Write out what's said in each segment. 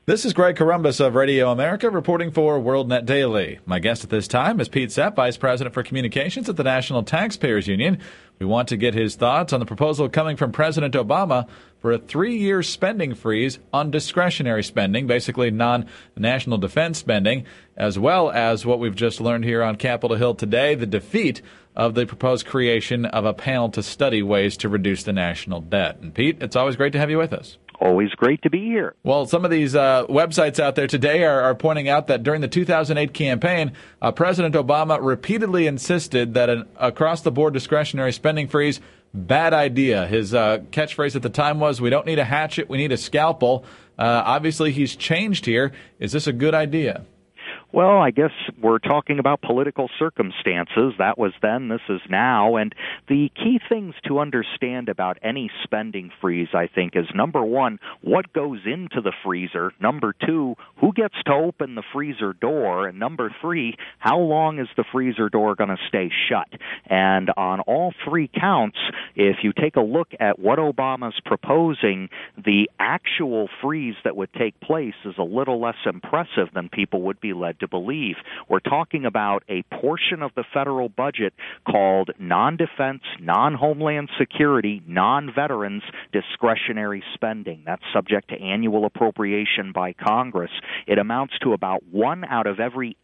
This is Greg Corombos of Radio America reporting for WorldNet Daily. My guest at this time is Pete Sepp, Vice President for Communications at the National Taxpayers Union. We want to get his thoughts on the proposal coming from President Obama for a 3-year spending freeze on discretionary spending, basically non-national defense spending, as well as what we've just learned here on Capitol Hill today, the defeat of the proposed creation of a panel to study ways to reduce the national debt. And Pete, it's always great to have you with us. Always great to be here. Well, some of these websites out there today are pointing out that during the 2008 campaign, President Obama repeatedly insisted that an across-the-board discretionary spending freeze, bad idea. His catchphrase at the time was, "We don't need a hatchet, we need a scalpel." Obviously, he's changed here. Is this a good idea? Well, I guess we're talking about political circumstances. That was then, this is now. And the key things to understand about any spending freeze, I think, is number one, what goes into the freezer? Number two, who gets to open the freezer door? And number three, how long is the freezer door going to stay shut? And on all three counts, if you take a look at what Obama's proposing, the actual freeze that would take place is a little less impressive than people would be led to believe. We're talking about a portion of the federal budget called non-defense, non-homeland security, non-veterans discretionary spending. That's subject to annual appropriation by Congress. It amounts to about 1 out of every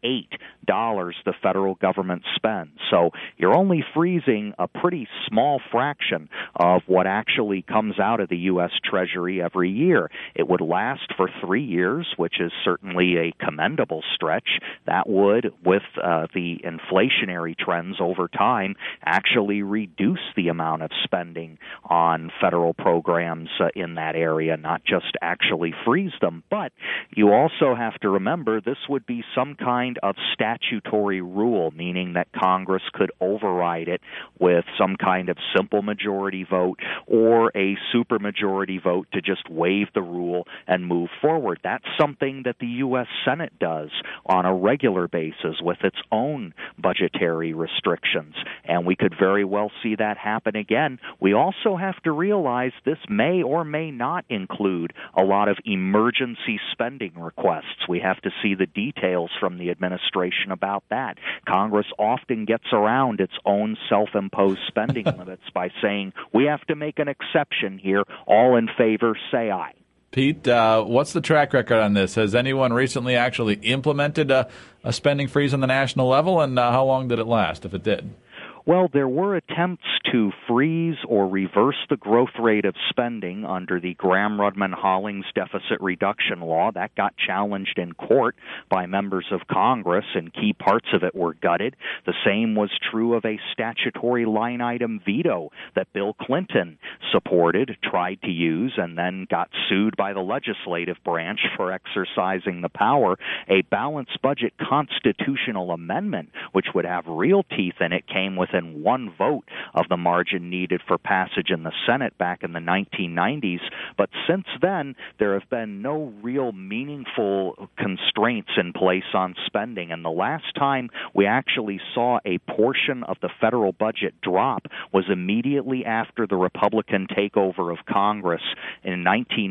$8 the federal government spends. So you're only freezing a pretty small fraction of what actually comes out of the U.S. Treasury every year. It would last for 3 years, which is certainly a commendable stretch. That would, with the inflationary trends over time, actually reduce the amount of spending on federal programs in that area, not just actually freeze them. But you also have to remember this would be some kind of statutory rule, meaning that Congress could override it with some kind of simple majority vote or a supermajority vote to just waive the rule and move forward. That's something that the U.S. Senate does on a regular basis with its own budgetary restrictions, and we could very well see that happen again. We also have to realize this may or may not include a lot of emergency spending requests. We have to see the details from the administration about that. Congress often gets around its own self-imposed spending limits by saying, we have to make an exception here. All in favor, say aye. Pete, what's the track record on this? Has anyone recently actually implemented a spending freeze on the national level, and how long did it last, if it did? Well, there were attempts to freeze or reverse the growth rate of spending under the Gramm-Rudman-Hollings deficit reduction law. That got challenged in court by members of Congress, and key parts of it were gutted. The same was true of a statutory line item veto that Bill Clinton supported, tried to use, and then got sued by the legislative branch for exercising the power. A balanced budget constitutional amendment, which would have real teeth in it, came within one vote of the margin needed for passage in the Senate back in the 1990s. But since then, there have been no real meaningful constraints in place on spending. And the last time we actually saw a portion of the federal budget drop was immediately after the Republican takeover of Congress in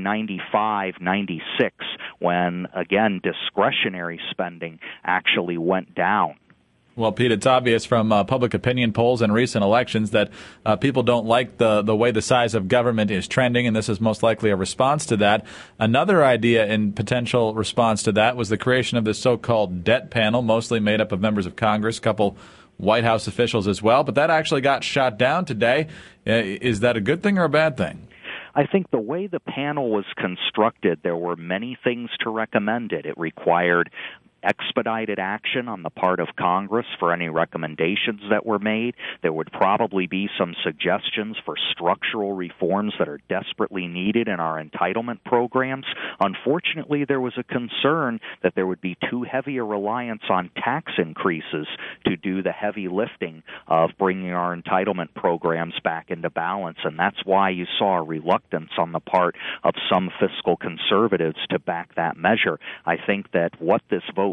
1995-96, when, again, discretionary spending actually went down. Well, Pete, it's obvious from public opinion polls and recent elections that people don't like the way the size of government is trending, and this is most likely a response to that. Another idea in potential response to that was the creation of the so-called debt panel, mostly made up of members of Congress, a couple White House officials as well, but that actually got shot down today. Is that a good thing or a bad thing? I think the way the panel was constructed, there were many things to recommend it. It required expedited action on the part of Congress for any recommendations that were made. There would probably be some suggestions for structural reforms that are desperately needed in our entitlement programs. Unfortunately, there was a concern that there would be too heavy a reliance on tax increases to do the heavy lifting of bringing our entitlement programs back into balance, and that's why you saw a reluctance on the part of some fiscal conservatives to back that measure. I think that what this vote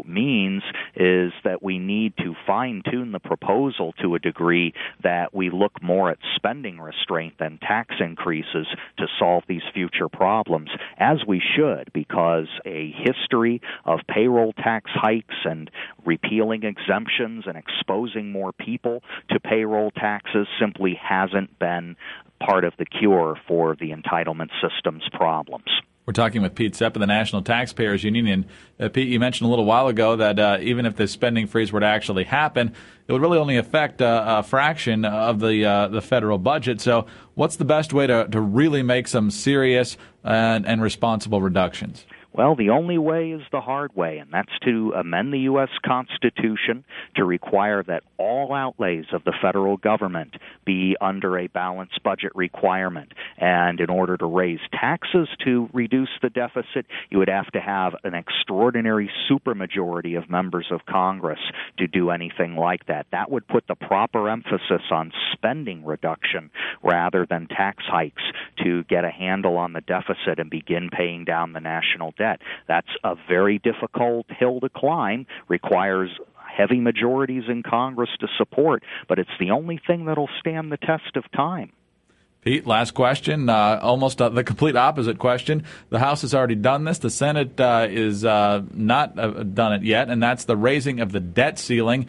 means is that we need to fine-tune the proposal to a degree that we look more at spending restraint than tax increases to solve these future problems, as we should, because a history of payroll tax hikes and repealing exemptions and exposing more people to payroll taxes simply hasn't been part of the cure for the entitlement system's problems. We're talking with Pete Sepp of the National Taxpayers Union. And Pete, you mentioned a little while ago that even if this spending freeze were to actually happen, it would really only affect a fraction of the federal budget. So what's the best way to really make some serious and responsible reductions? Well, the only way is the hard way, and that's to amend the U.S. Constitution to require that all outlays of the federal government be under a balanced budget requirement. And in order to raise taxes to reduce the deficit, you would have to have an extraordinary supermajority of members of Congress to do anything like that. That would put the proper emphasis on spending reduction rather than tax hikes to get a handle on the deficit and begin paying down the national debt. That's a very difficult hill to climb, requires heavy majorities in Congress to support, but it's the only thing that'll stand the test of time. Pete, last question, almost the complete opposite question. The House has already done this. The Senate is not done it yet, and that's the raising of the debt ceiling.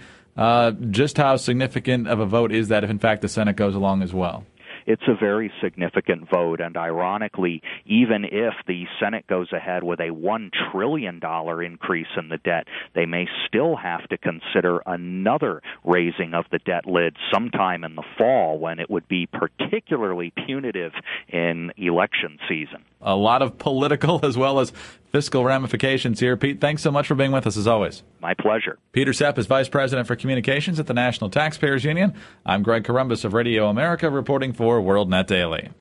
Just how significant of a vote is that if, in fact, the Senate goes along as well? It's a very significant vote, and ironically, even if the Senate goes ahead with a $1 trillion increase in the debt, they may still have to consider another raising of the debt lid sometime in the fall when it would be particularly punitive in election season. A lot of political as well as fiscal ramifications here. Pete, thanks so much for being with us as always. My pleasure. Peter Sepp is Vice President for Communications at the National Taxpayers Union. I'm Greg Corombos of Radio America reporting for WorldNet Daily.